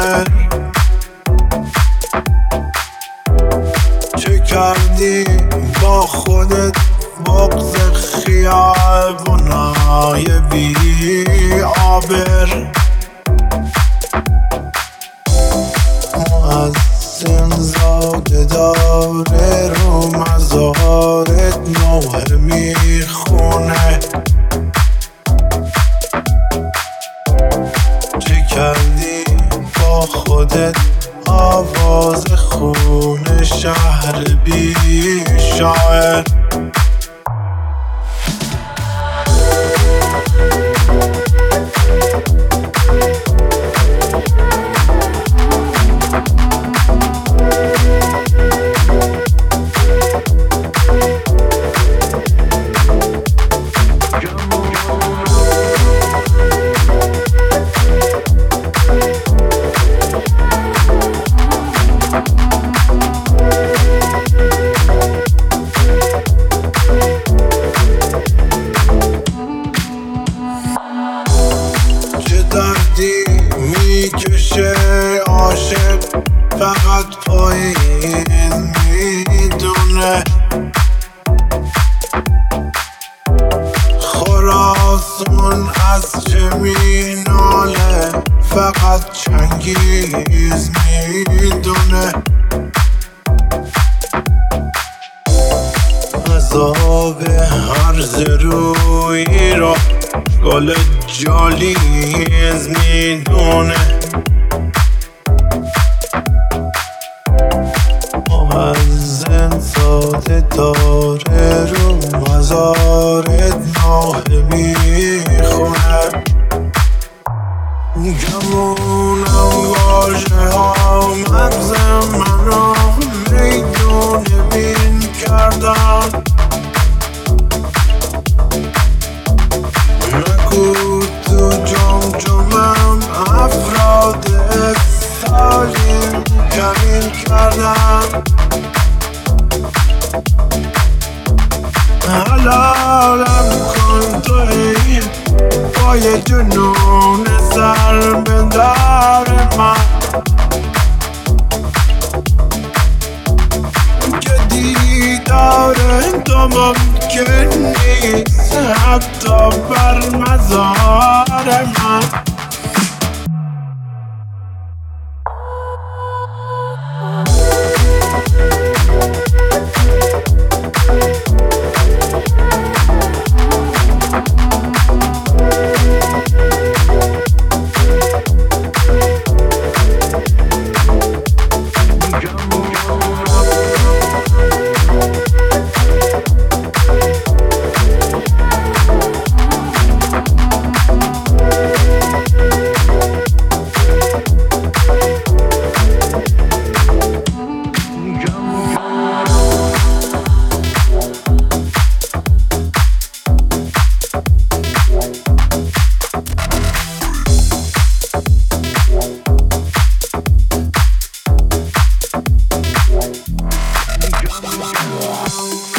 چه کردی با خودت بغض خیابونای بی آبر مؤذن زاده داره رو مزارت نوحه میخونه چه کردی با خودت آواز خون شهر بی شاعر دردی میکشه عاشق فقط پاییز میدونه خراسان از چه میناله فقط چنگیز میدونه عذاب هرز روی را گل جالیز میدونه مؤذن ساده داره رو مزارت نوحه میخونه گمونم واژه ها مغز منو میدون بین کردن نگو تو جمجمم افراد سالیم کمین کردم حلالم کن توی با یه جنون سر بندر من که دیدار تو ممکن نیست حتی بر مزار من Wow.